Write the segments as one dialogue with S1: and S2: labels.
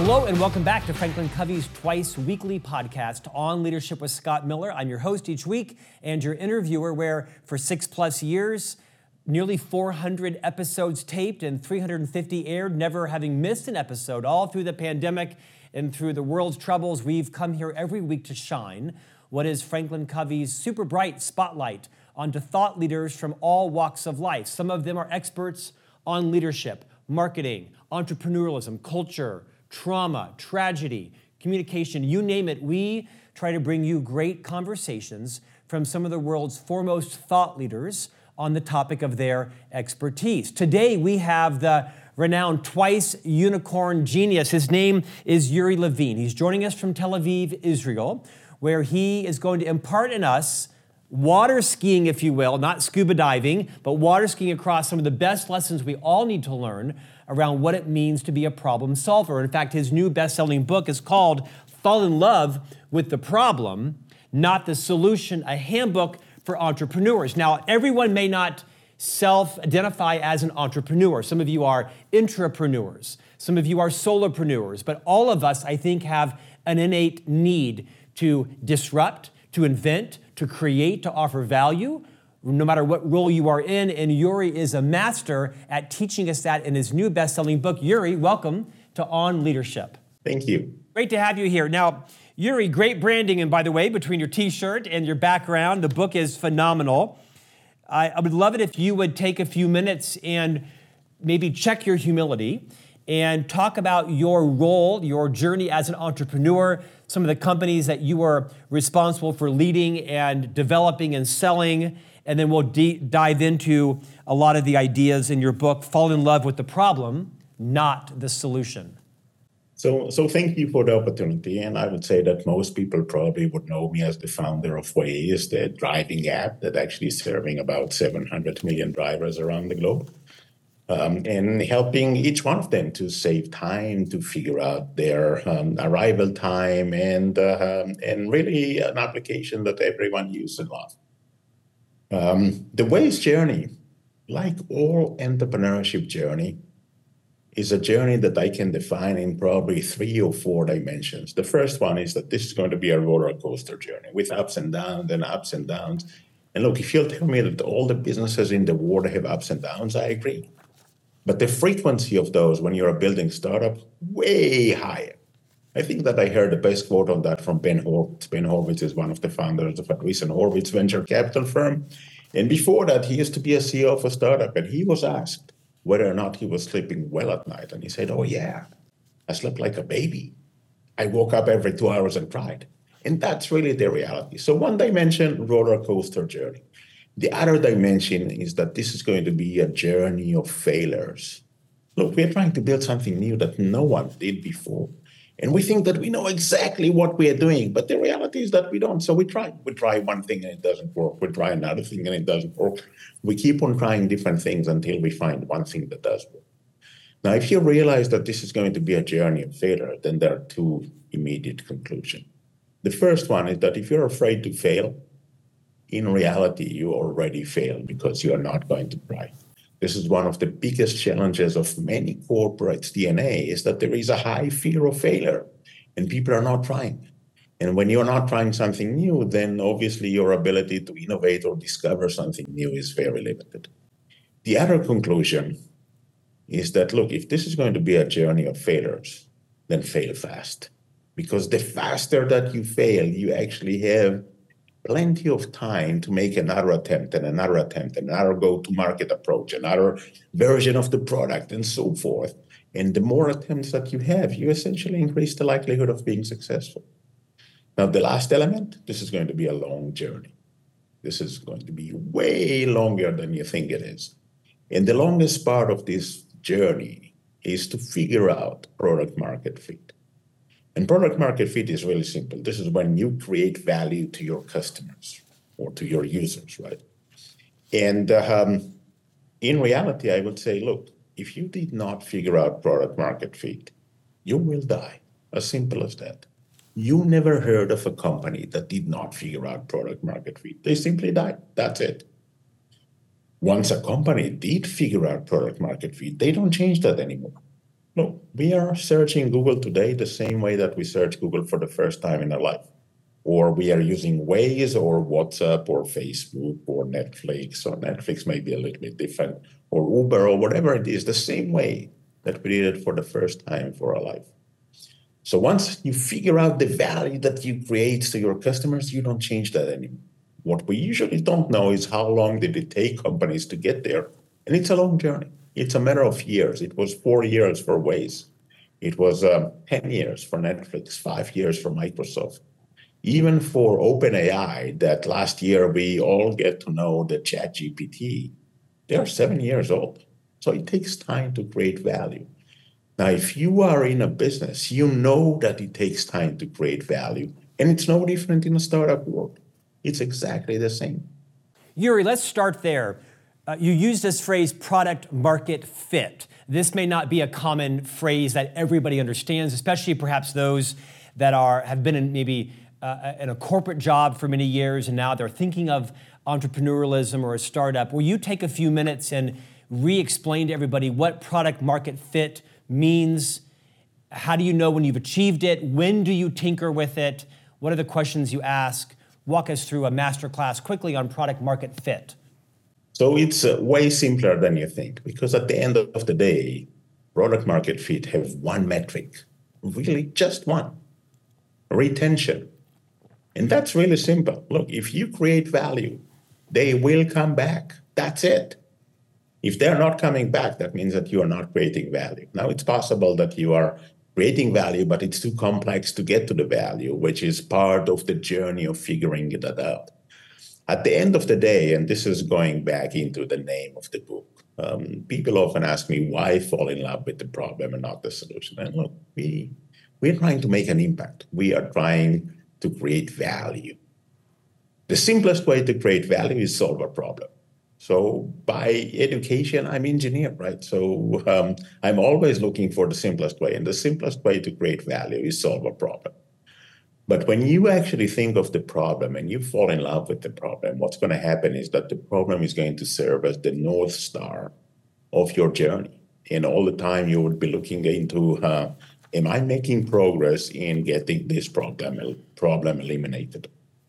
S1: Hello and welcome back to Franklin Covey's twice weekly podcast on leadership with Scott Miller. I'm your host each week and your interviewer, where for 6+ years, nearly 400 episodes taped and 350 aired, never having missed an episode, all through the pandemic and through the world's troubles. We've come here every week to shine what is Franklin Covey's super bright spotlight onto thought leaders from all walks of life. Some of them are experts on leadership, marketing, entrepreneurialism, culture, trauma, tragedy, communication, you name it. We try to bring you great conversations from some of the world's foremost thought leaders on the topic of their expertise. Today, we have the renowned twice unicorn genius. His name is Yuri Levine. He's joining us from Tel Aviv, Israel, where he is going to impart in us water skiing, if you will, not scuba diving, but water skiing across some of the best lessons we all need to learn around what it means to be a problem solver. In fact, his new best-selling book is called Fall in Love with the Problem, Not the Solution, a handbook for entrepreneurs. Now, everyone may not self-identify as an entrepreneur. Some of you are intrapreneurs. Some of you are solopreneurs. But all of us, I think, have an innate need to disrupt, to invent, to create, to offer value, no matter what role you are in. And Yuri is a master at teaching us that in his new best-selling book. Yuri, welcome to On Leadership.
S2: Thank you.
S1: Great to have you here. Now, Yuri, great branding, and by the way, between your t-shirt and your background, the book is phenomenal. I would love it if you would take a few minutes and maybe check your humility and talk about your role, your journey as an entrepreneur, some of the companies that you were responsible for leading and developing and selling, and then we'll dive into a lot of the ideas in your book, Fall in Love with the Problem, Not the Solution.
S2: So thank you for the opportunity. And I would say that most people probably would know me as the founder of Waze, the driving app that actually is serving about 700 million drivers around the globe. And helping each one of them to save time, to figure out their arrival time, and really an application that everyone uses and loves. The Waze journey, like all entrepreneurship journey, is a journey that I can define in probably 3 or 4 dimensions. The first one is that this is going to be a roller coaster journey with ups and downs and ups and downs. And look, if you'll tell me that all the businesses in the world have ups and downs, I agree. But the frequency of those when you're a building startup, way higher. I think that I heard the best quote on that from Ben Horowitz. Ben Horowitz is one of the founders of Andreessen Horowitz venture capital firm. And before that, he used to be a CEO of a startup. And he was asked whether or not he was sleeping well at night. And he said, oh yeah, I slept like a baby. I woke up every 2 hours and cried. And that's really the reality. So one dimension, roller coaster journey. The other dimension is that this is going to be a journey of failures. Look, we're trying to build something new that no one did before. And we think that we know exactly what we are doing, but the reality is that we don't. So we try. We try one thing and it doesn't work. We try another thing and it doesn't work. We keep on trying different things until we find one thing that does work. Now, if you realize that this is going to be a journey of failure, then there are 2 immediate conclusions. The first one is that if you're afraid to fail, in reality, you already failed because you are not going to try. This is one of the biggest challenges of many corporates' DNA, is that there is a high fear of failure and people are not trying. And when you're not trying something new, then obviously your ability to innovate or discover something new is very limited. The other conclusion is that, look, if this is going to be a journey of failures, then fail fast. Because the faster that you fail, you actually have plenty of time to make another attempt and another attempt, and another go-to-market approach, another version of the product, and so forth. And the more attempts that you have, you essentially increase the likelihood of being successful. Now, the last element, this is going to be a long journey. This is going to be way longer than you think it is. And the longest part of this journey is to figure out product market fit. And product market fit is really simple. This is when you create value to your customers or to your users, right? And in reality, I would say, look, if you did not figure out product market fit, you will die. As simple as that. You never heard of a company that did not figure out product market fit. They simply died. That's it. Once a company did figure out product market fit, they don't change that anymore. Look, we are searching Google today the same way that we search Google for the first time in our life. Or we are using Waze or WhatsApp or Facebook or Netflix may be a little bit different, or Uber or whatever it is, the same way that we did it for the first time for our life. So once you figure out the value that you create to your customers, you don't change that anymore. What we usually don't know is how long did it take companies to get there. And it's a long journey. It's a matter of years. It was 4 years for Waze. It was 10 years for Netflix, 5 years for Microsoft. Even for OpenAI, that last year we all get to know the ChatGPT, they are 7 years old. So it takes time to create value. Now, if you are in a business, you know that it takes time to create value. And it's no different in a startup world. It's exactly the same.
S1: Yuri, let's start there. You use this phrase, product market fit. This may not be a common phrase that everybody understands, especially perhaps those that have been in maybe in a corporate job for many years and now they're thinking of entrepreneurialism or a startup. Will you take a few minutes and re-explain to everybody what product market fit means? How do you know when you've achieved it? When do you tinker with it? What are the questions you ask? Walk us through a masterclass quickly on product market fit.
S2: So it's way simpler than you think, because at the end of the day, product market fit have one metric, really just one: retention. And that's really simple. Look, if you create value, they will come back. That's it. If they're not coming back, that means that you are not creating value. Now, it's possible that you are creating value, but it's too complex to get to the value, which is part of the journey of figuring that out. At the end of the day, and this is going back into the name of the book, people often ask me why fall in love with the problem and not the solution. And look, we're trying to make an impact. We are trying to create value. The simplest way to create value is solve a problem. So by education, I'm engineer, right? So I'm always looking for the simplest way. And the simplest way to create value is solve a problem. But when you actually think of the problem and you fall in love with the problem, what's going to happen is that the problem is going to serve as the North Star of your journey. And all the time you would be looking into, am I making progress in getting this problem eliminated?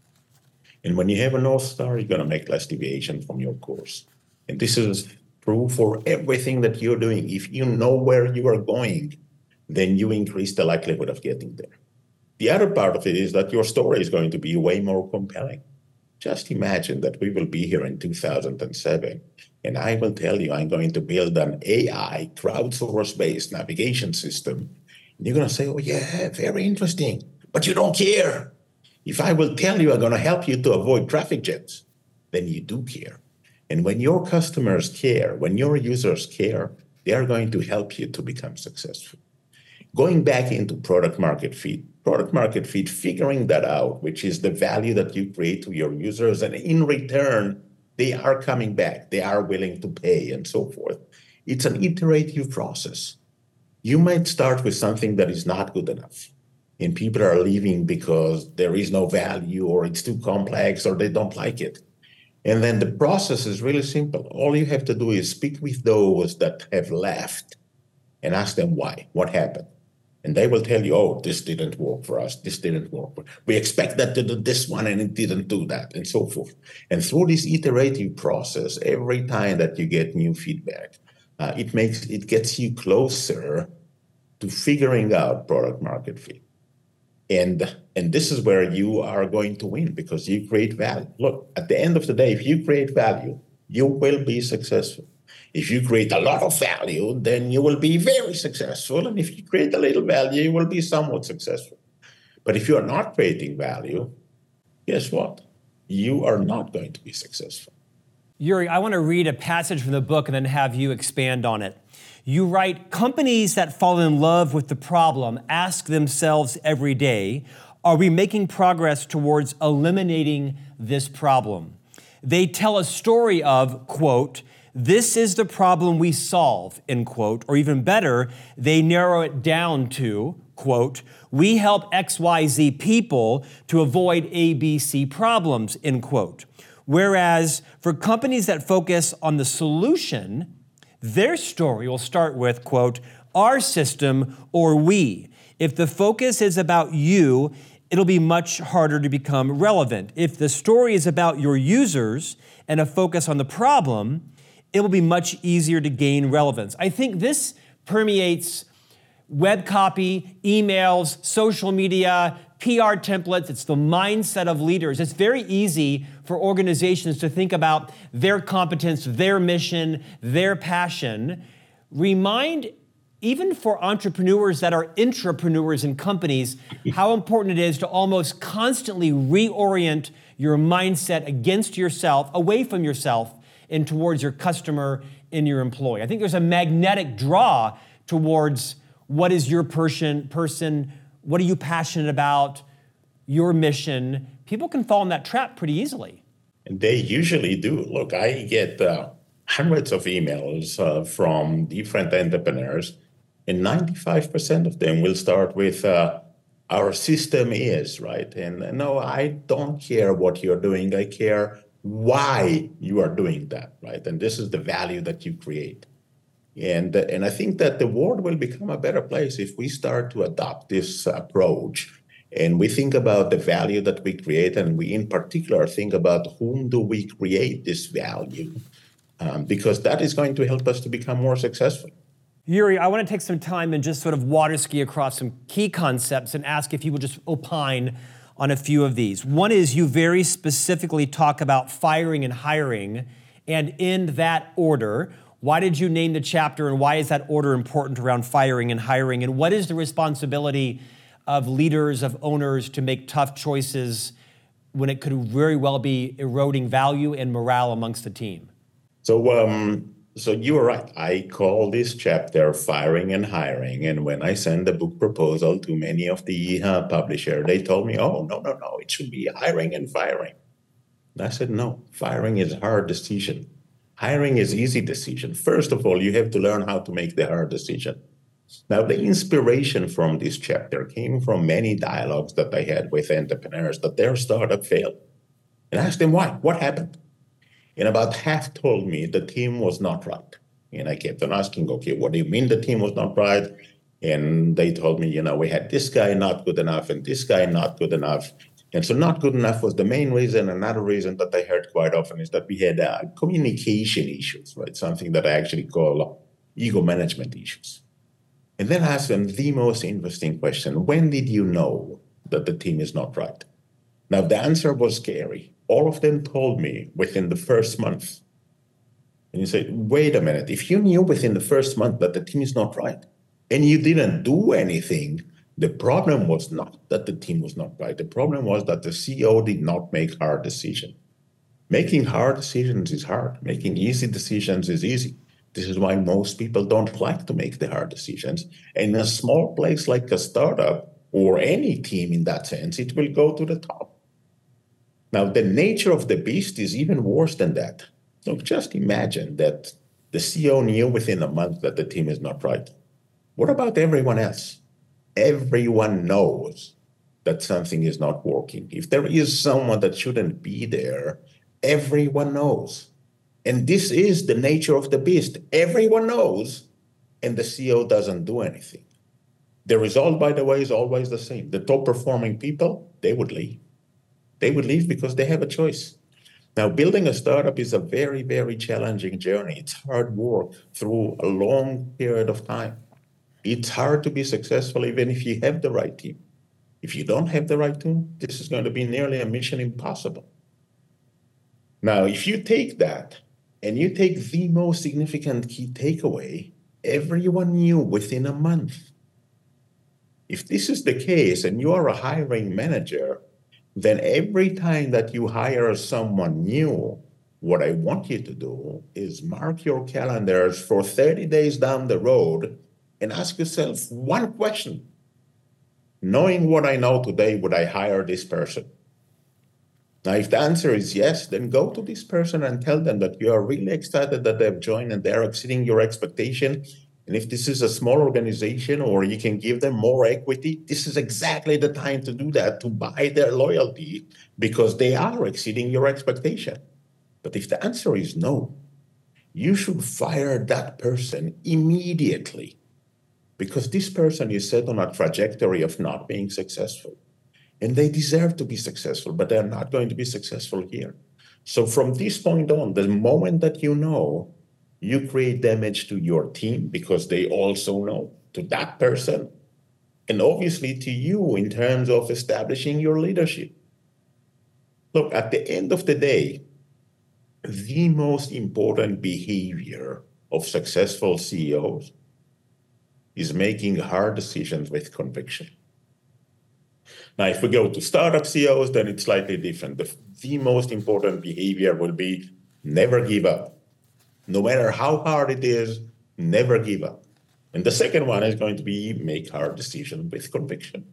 S2: And when you have a North Star, you're going to make less deviation from your course. And this is true for everything that you're doing. If you know where you are going, then you increase the likelihood of getting there. The other part of it is that your story is going to be way more compelling. Just imagine that we will be here in 2007, and I will tell you I'm going to build an AI crowdsource-based navigation system. And you're going to say, oh, yeah, very interesting, but you don't care. If I will tell you I'm going to help you to avoid traffic jams, then you do care. And when your customers care, when your users care, they are going to help you to become successful. Going back into product market fit, figuring that out, which is the value that you create to your users, and in return, they are coming back, they are willing to pay, and so forth. It's an iterative process. You might start with something that is not good enough, and people are leaving because there is no value, or it's too complex, or they don't like it. And then the process is really simple. All you have to do is speak with those that have left and ask them why, what happened. And they will tell you, oh, this didn't work for us. This didn't work. We expect that to do this one, and it didn't do that, and so forth. And through this iterative process, every time that you get new feedback, it gets you closer to figuring out product market fit. And this is where you are going to win, because you create value. Look, at the end of the day, if you create value, you will be successful. If you create a lot of value, then you will be very successful. And if you create a little value, you will be somewhat successful. But if you are not creating value, guess what? You are not going to be successful.
S1: Yuri, I want to read a passage from the book and then have you expand on it. You write, companies that fall in love with the problem ask themselves every day, are we making progress towards eliminating this problem? They tell a story of, quote, this is the problem we solve, end quote, or even better, they narrow it down to, quote, we help XYZ people to avoid ABC problems, end quote. Whereas for companies that focus on the solution, their story will start with, quote, our system or we. If the focus is about you, it'll be much harder to become relevant. If the story is about your users and a focus on the problem, it will be much easier to gain relevance. I think this permeates web copy, emails, social media, PR templates. It's the mindset of leaders. It's very easy for organizations to think about their competence, their mission, their passion. Remind, even for entrepreneurs that are intrapreneurs in companies, how important it is to almost constantly reorient your mindset against yourself, away from yourself, and towards your customer and your employee. I think there's a magnetic draw towards what is your person, what are you passionate about, your mission. People can fall in that trap pretty easily.
S2: And they usually do. Look, I get hundreds of emails from different entrepreneurs, and 95% of them will start with, our system is, right? And no, I don't care what you're doing. I care why you are doing that, right? And this is the value that you create. And I think that the world will become a better place if we start to adopt this approach and we think about the value that we create, and we in particular think about whom do we create this value, because that is going to help us to become more successful.
S1: Yuri, I want to take some time and just sort of water ski across some key concepts and ask if you would just opine on a few of these. One is you very specifically talk about firing and hiring, and in that order. Why did you name the chapter, and why is that order important around firing and hiring? And what is the responsibility of leaders, of owners, to make tough choices when it could very well be eroding value and morale amongst the team?
S2: So you are right. I call this chapter Firing and Hiring. And when I sent the book proposal to many of the publishers, they told me, oh, no, it should be hiring and firing. And I said, no, firing is a hard decision. Hiring is easy decision. First of all, you have to learn how to make the hard decision. Now, the inspiration from this chapter came from many dialogues that I had with entrepreneurs that their startup failed. And I asked them why, what happened? And about half told me the team was not right. And I kept on asking, okay, what do you mean the team was not right? And they told me, we had this guy not good enough and this guy not good enough. And so not good enough was the main reason. Another reason that I heard quite often is that we had communication issues, right? Something that I actually call ego management issues. And then I asked them the most interesting question: when did you know that the team is not right? Now, the answer was scary. All of them told me within the first month. And you say, wait a minute, if you knew within the first month that the team is not right and you didn't do anything, the problem was not that the team was not right. The problem was that the CEO did not make hard decisions. Making hard decisions is hard. Making easy decisions is easy. This is why most people don't like to make the hard decisions. And in a small place like a startup or any team in that sense, it will go to the top. Now, the nature of the beast is even worse than that. So just imagine that the CEO knew within a month that the team is not right. What about everyone else? Everyone knows that something is not working. If there is someone that shouldn't be there, everyone knows. And this is the nature of the beast. Everyone knows, and the CEO doesn't do anything. The result, by the way, is always the same. The top performing people, they would leave. They would leave because they have a choice. Now, building a startup is a very, very challenging journey. It's hard work through a long period of time. It's hard to be successful even if you have the right team. If you don't have the right team, this is going to be nearly a mission impossible. Now, if you take that and you take the most significant key takeaway, everyone knew within a month. If this is the case and you are a hiring manager, then every time that you hire someone new, what I want you to do is mark your calendars for 30 days down the road and ask yourself one question. Knowing what I know today, would I hire this person? Now, if the answer is yes, then go to this person and tell them that you are really excited that they've joined and they're exceeding your expectation. And if this is a small organization or you can give them more equity, this is exactly the time to do that, to buy their loyalty because they are exceeding your expectation. But if the answer is no, you should fire that person immediately. because this person is set on a trajectory of not being successful. And they deserve to be successful, but they're not going to be successful here. So from this point on, the moment that you know, you create damage to your team because they also know, to that person, and obviously to you in terms of establishing your leadership. Look, at the end of the day, the most important behavior of successful CEOs is making hard decisions with conviction. Now, if we go to startup CEOs, then it's slightly different. The most important behavior will be never give up. No matter how hard it is, never give up. And the second one is going to be make hard decisions with conviction.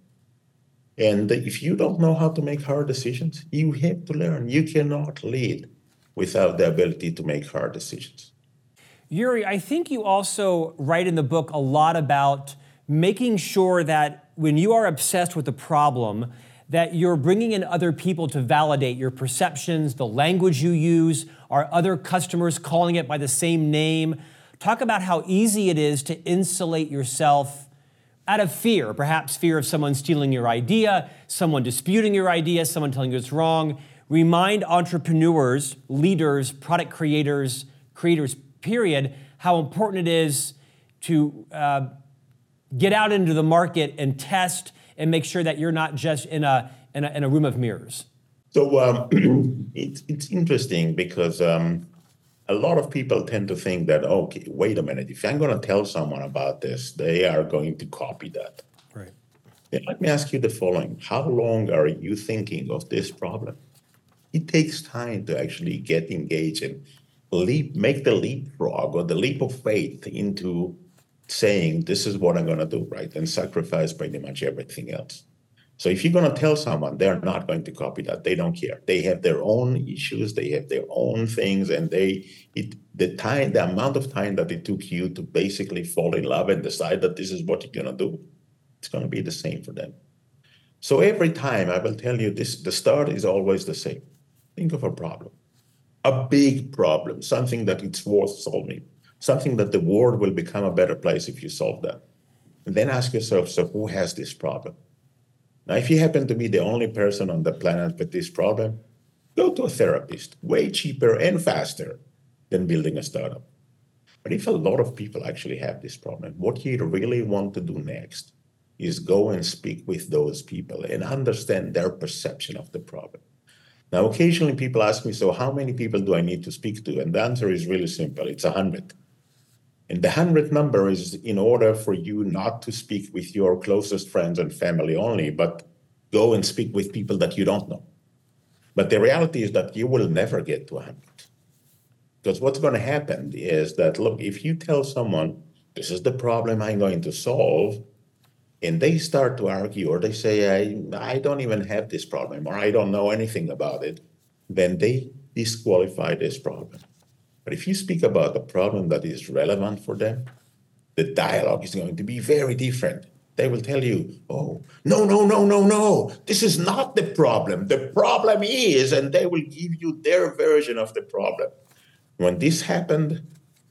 S2: And if you don't know how to make hard decisions, you have to learn. You cannot lead without the ability to make hard decisions.
S1: Yuri, I think you also write in the book a lot about making sure that when you are obsessed with a problem, that you're bringing in other people to validate your perceptions, the language you use, are other customers calling it by the same name? Talk about how easy it is to insulate yourself out of fear, perhaps fear of someone stealing your idea, someone disputing your idea, someone telling you it's wrong. Remind entrepreneurs, leaders, product creators, period, how important it is to get out into the market and test and make sure that you're not just in a room of mirrors.
S2: So it's interesting because a lot of people tend to think that, okay, wait a minute, if I'm going to tell someone about this, they are going to copy that.
S1: Right.
S2: Then let me ask you the following. How long are you thinking of this problem? It takes time to actually get engaged and make the leapfrog or the leap of faith into saying, this is what I'm going to do, right? And sacrifice pretty much everything else. So if you're going to tell someone, they're not going to copy that. They don't care. They have their own issues. They have their own things. And the amount of time that it took you to basically fall in love and decide that this is what you're going to do, it's going to be the same for them. So every time I will tell you this, the start is always the same. Think of a problem, a big problem, something that it's worth solving, something that the world will become a better place if you solve that. And then ask yourself, so who has this problem? Now, if you happen to be the only person on the planet with this problem, go to a therapist, way cheaper and faster than building a startup. But if a lot of people actually have this problem, what you really want to do next is go and speak with those people and understand their perception of the problem. Now, occasionally people ask me, so how many people do I need to speak to? And the answer is really simple. It's 100. And the 100 number is in order for you not to speak with your closest friends and family only, but go and speak with people that you don't know. But the reality is that you will never get to 100. Because what's going to happen is that, look, if you tell someone, this is the problem I'm going to solve, and they start to argue, or they say, I don't even have this problem, or I don't know anything about it, then they disqualify this problem. But if you speak about a problem that is relevant for them, the dialogue is going to be very different. They will tell you, oh, no, this is not the problem. The problem is, and they will give you their version of the problem. When this happened,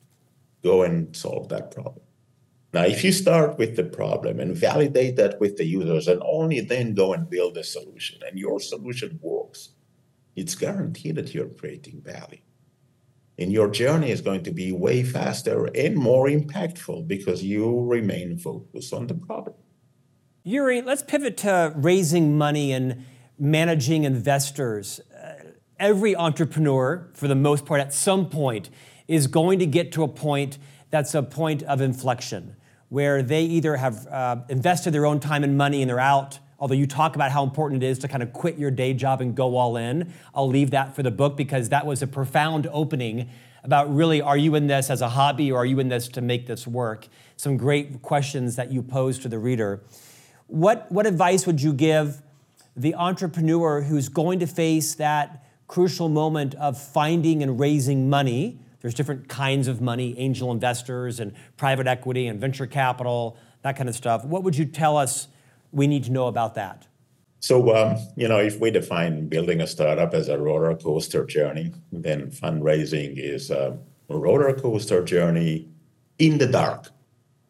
S2: go and solve that problem. Now, if you start with the problem and validate that with the users and only then go and build a solution, and your solution works, it's guaranteed that you're creating value. And your journey is going to be way faster and more impactful because you remain focused on the problem.
S1: Yuri, let's pivot to raising money and managing investors. Every entrepreneur, for the most part, at some point, is going to get to a point that's a point of inflection, where they either have invested their own time and money and they're out, although you talk about how important it is to kind of quit your day job and go all in. I'll leave that for the book because that was a profound opening about really, are you in this as a hobby or are you in this to make this work? Some great questions that you pose to the reader. What advice would you give the entrepreneur who's going to face that crucial moment of finding and raising money? There's different kinds of money, angel investors and private equity and venture capital, that kind of stuff. What would you tell us we need to know about that?
S2: So, if we define building a startup as a roller coaster journey, then fundraising is a roller coaster journey in the dark.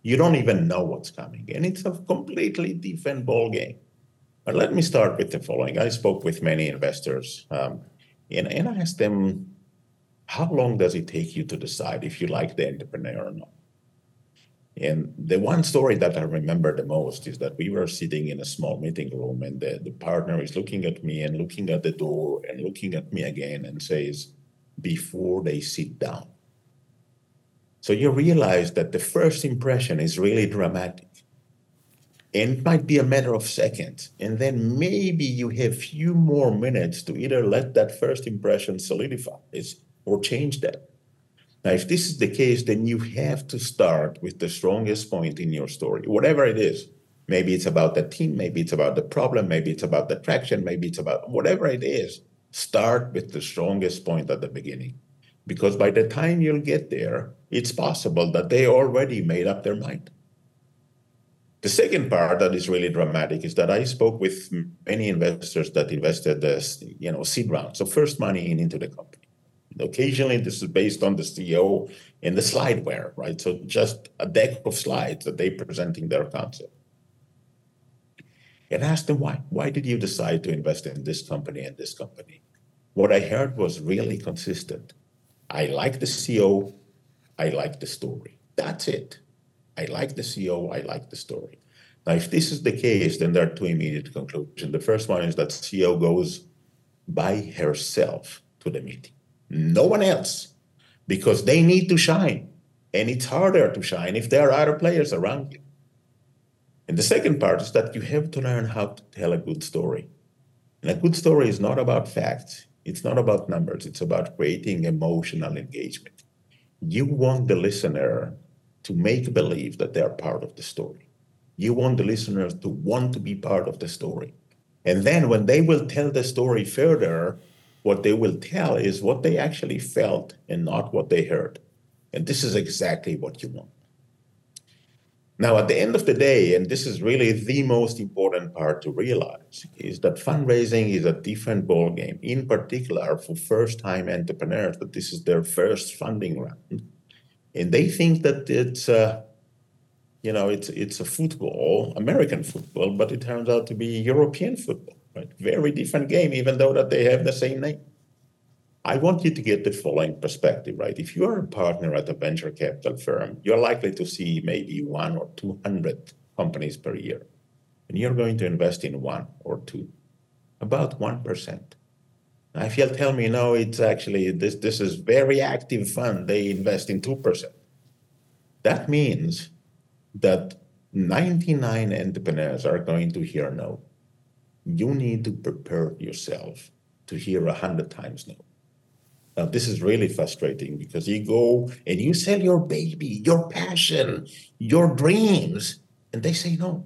S2: You don't even know what's coming. And it's a completely different ballgame. But let me start with the following. I spoke with many investors, and I asked them, how long does it take you to decide if you like the entrepreneur or not? And the one story that I remember the most is that we were sitting in a small meeting room, and the partner is looking at me and looking at the door and looking at me again and says, before they sit down. So you realize that the first impression is really dramatic. And it might be a matter of seconds. And then maybe you have few more minutes to either let that first impression solidify or change that. Now, if this is the case, then you have to start with the strongest point in your story, whatever it is. Maybe it's about the team, maybe it's about the problem, maybe it's about the traction, maybe it's about whatever it is. Start with the strongest point at the beginning. Because by the time you'll get there, it's possible that they already made up their mind. The second part that is really dramatic is that I spoke with many investors that invested seed round, so first money into the company. Occasionally, this is based on the CEO and the slideware, right? So just a deck of slides that they're presenting their concept. And asked them why. Why did you decide to invest in this company and this company? What I heard was really consistent. I like the CEO. I like the story. That's it. I like the CEO. I like the story. Now, if this is the case, then there are two immediate conclusions. The first one is that CEO goes by herself to the meeting. No one else, because they need to shine. And it's harder to shine if there are other players around you. And the second part is that you have to learn how to tell a good story. And a good story is not about facts. It's not about numbers. It's about creating emotional engagement. You want the listener to make believe that they are part of the story. You want the listeners to want to be part of the story. And then when they will tell the story further, what they will tell is what they actually felt and not what they heard. And this is exactly what you want. Now, at the end of the day, and this is really the most important part to realize, is that fundraising is a different ballgame, in particular for first-time entrepreneurs, that this is their first funding round. And they think that it's a football, American football, but it turns out to be European football, right? Very different game, even though that they have the same name. I want you to get the following perspective, right? If you are a partner at a venture capital firm, you're likely to see maybe 100 or 200 companies per year. And you're going to invest in one or two, about 1%. Now, if you'll tell me, no, it's actually, this is very active fund, they invest in 2%. That means that 99 entrepreneurs are going to hear no. You need to prepare yourself to hear 100 times no. Now, this is really frustrating because you go and you sell your baby, your passion, your dreams, and they say no.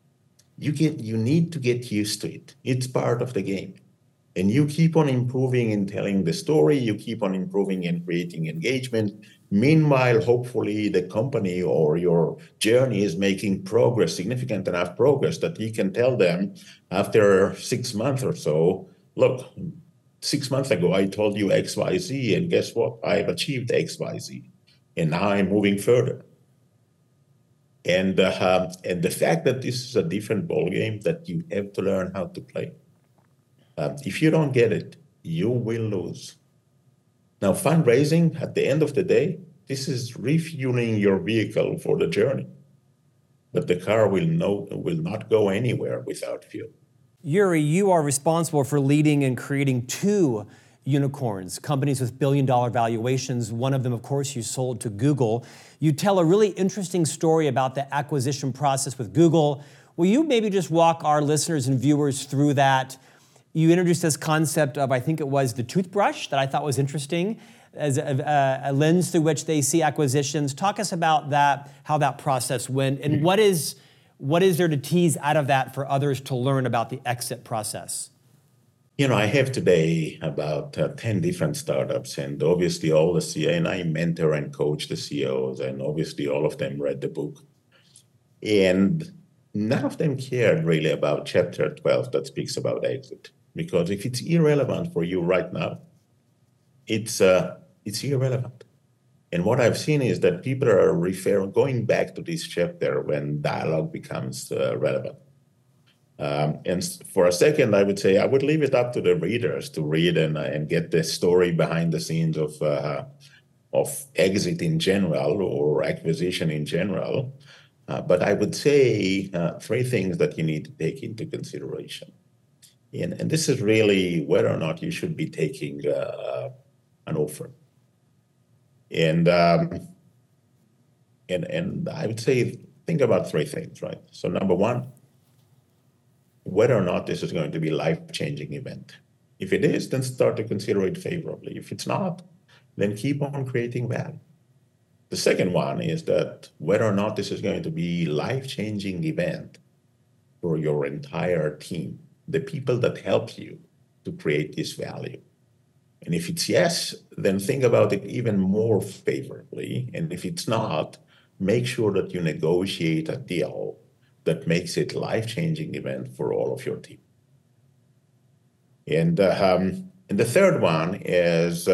S2: You need to get used to it. It's part of the game. And you keep on improving in telling the story. You keep on improving in creating engagement. Meanwhile, hopefully the company or your journey is making progress, significant enough progress that you can tell them after 6 months or so, look, 6 months ago, I told you X, Y, Z, and guess what? I've achieved X, Y, Z, and now I'm moving further. And the fact that this is a different ballgame that you have to learn how to play. If you don't get it, you will lose. Now, fundraising, at the end of the day, this is refueling your vehicle for the journey. But the car will not go anywhere without fuel.
S1: Yuri, you are responsible for leading and creating 2 unicorns, companies with billion-dollar valuations. One of them, of course, you sold to Google. You tell a really interesting story about the acquisition process with Google. Will you maybe just walk our listeners and viewers through that? You introduced this concept of, I think it was the toothbrush, that I thought was interesting, as a lens through which they see acquisitions. Talk us about that, how that process went, and what is there to tease out of that for others to learn about the exit process?
S2: I have today about 10 different startups, and obviously all the CEOs, and I mentor and coach the CEOs, and obviously all of them read the book. And none of them cared really about chapter 12 that speaks about exit, because if it's irrelevant for you right now, it's irrelevant. And what I've seen is that people are going back to this chapter when dialogue becomes relevant. For a second, I would say I would leave it up to the readers to read and get the story behind the scenes of exit in general or acquisition in general. But I would say three things that you need to take into consideration. And this is really whether or not you should be taking an offer. And I would say think about three things, right? So number one, whether or not this is going to be a life-changing event. If it is, then start to consider it favorably. If it's not, then keep on creating value. The second one is that whether or not this is going to be a life-changing event for your entire team, the people that help you to create this value. And if it's yes, then think about it even more favorably. And if it's not, make sure that you negotiate a deal that makes it a life-changing event for all of your team. And the third one is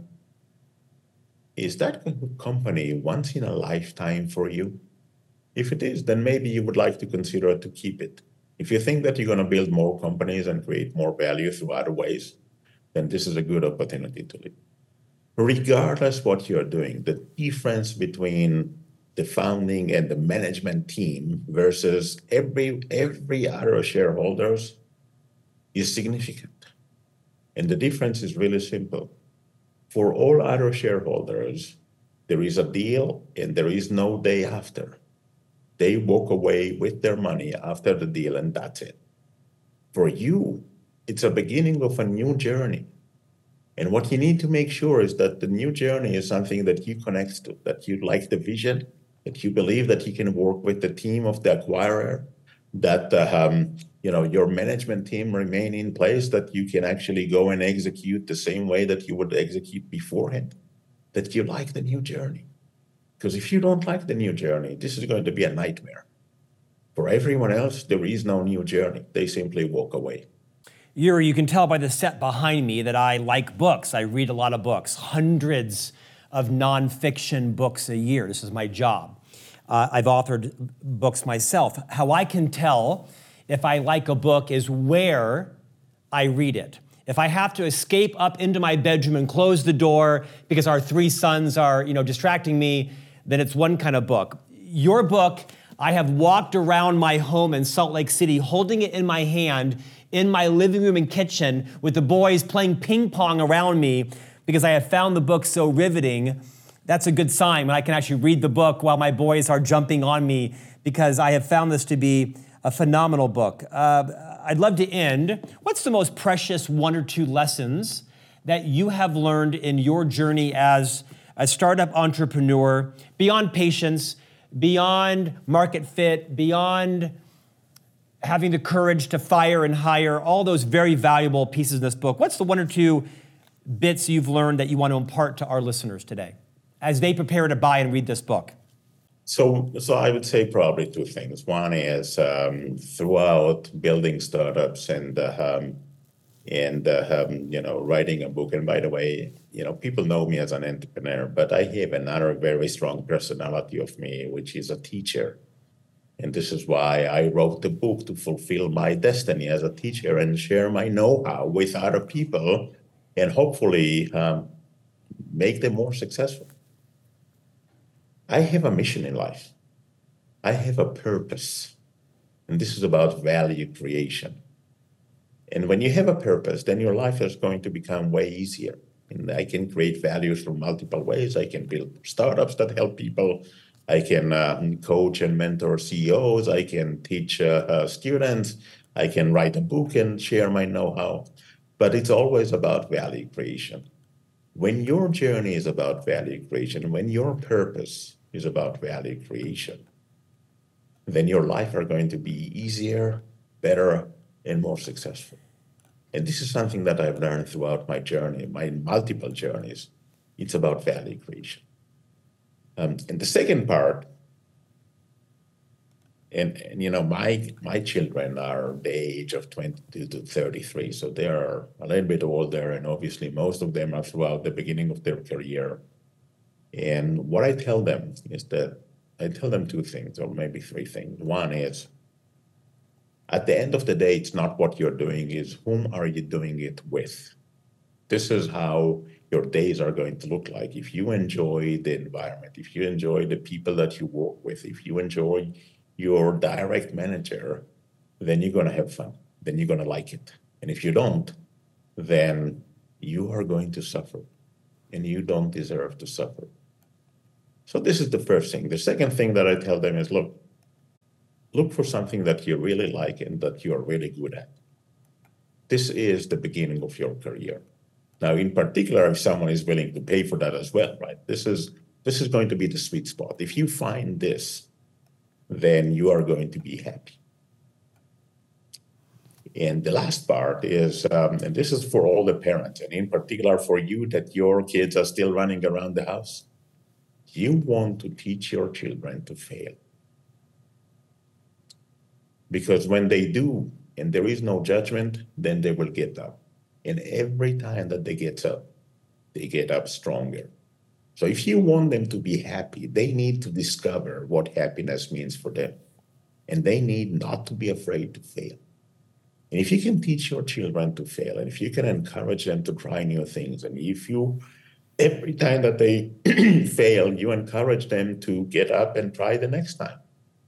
S2: that company once in a lifetime for you? If it is, then maybe you would like to consider to keep it. If you think that you're going to build more companies and create more value through other ways, then this is a good opportunity to leave. Regardless what you're doing, the difference between the founding and the management team versus every other shareholders is significant. And the difference is really simple. For all other shareholders, there is a deal and there is no day after. They walk away with their money after the deal and that's it. For you, it's a beginning of a new journey. And what you need to make sure is that the new journey is something that you connect to, that you like the vision, that you believe that you can work with the team of the acquirer, that your management team remain in place, that you can actually go and execute the same way that you would execute beforehand, that you like the new journey. Because if you don't like the new journey, this is going to be a nightmare. For everyone else, there is no new journey. They simply walk away.
S1: Yuri, you can tell by the set behind me that I like books. I read a lot of books, hundreds of nonfiction books a year. This is my job. I've authored books myself. How I can tell if I like a book is where I read it. If I have to escape up into my bedroom and close the door because our three sons are, distracting me, then it's one kind of book. Your book, I have walked around my home in Salt Lake City holding it in my hand in my living room and kitchen with the boys playing ping pong around me because I have found the book so riveting. That's a good sign when I can actually read the book while my boys are jumping on me because I have found this to be a phenomenal book. I'd love to end. What's the most precious one or two lessons that you have learned in your journey as a startup entrepreneur, beyond patience, beyond market fit, beyond having the courage to fire and hire, all those very valuable pieces in this book? What's the one or two bits you've learned that you want to impart to our listeners today as they prepare to buy and read this book?
S2: So I would say probably two things. One is throughout building startups and writing a book. And by the way, people know me as an entrepreneur, but I have another very strong personality of me, which is a teacher. And this is why I wrote the book, to fulfill my destiny as a teacher and share my know-how with other people and hopefully make them more successful. I have a mission in life. I have a purpose. And this is about value creation. And when you have a purpose, then your life is going to become way easier. And I can create value through multiple ways. I can build startups that help people. I can coach and mentor CEOs. I can teach students. I can write a book and share my know-how. But it's always about value creation. When your journey is about value creation, when your purpose is about value creation, then your life are going to be easier, better, and more successful. And this is something that I've learned throughout my journey, my multiple journeys. It's about value creation. And the second part, my children are the age of 22 to 33, so they are a little bit older, and obviously most of them are throughout the beginning of their career. And what I tell them is that I tell them two things, or maybe three things. One is, at the end of the day, it's not what you're doing, it's whom are you doing it with. This is how your days are going to look like. If you enjoy the environment, if you enjoy the people that you work with, if you enjoy your direct manager, then you're going to have fun. Then you're going to like it. And if you don't, then you are going to suffer. And you don't deserve to suffer. So this is the first thing. The second thing that I tell them is, look for something that you really like and that you're really good at. This is the beginning of your career. Now, in particular, if someone is willing to pay for that as well, right? This is going to be the sweet spot. If you find this, then you are going to be happy. And the last part is, and this is for all the parents, and in particular for you that your kids are still running around the house. You want to teach your children to fail. Because when they do, and there is no judgment, then they will get up. And every time that they get up stronger. So if you want them to be happy, they need to discover what happiness means for them. And they need not to be afraid to fail. And if you can teach your children to fail, and if you can encourage them to try new things, and if you, every time that they fail, you encourage them to get up and try the next time,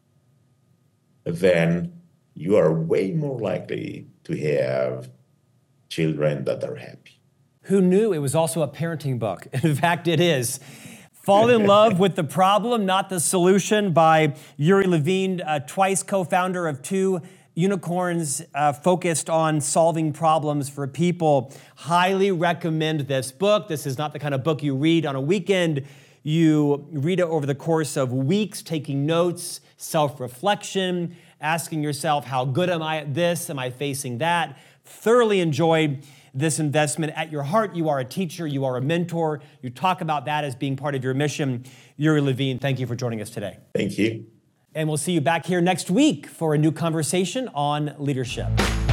S2: then you are way more likely to have children that are happy.
S1: Who knew it was also a parenting book? In fact, it is. Fall in Love with the Problem, Not the Solution by Yuri Levine, twice co-founder of two unicorns focused on solving problems for people. Highly recommend this book. This is not the kind of book you read on a weekend. You read it over the course of weeks, taking notes, self-reflection, asking yourself, how good am I at this? Am I facing that? Thoroughly enjoyed this investment. At your heart, you are a teacher, you are a mentor. You talk about that as being part of your mission. Yuri Levine, thank you for joining us today.
S2: Thank you.
S1: And we'll see you back here next week for a new conversation on leadership.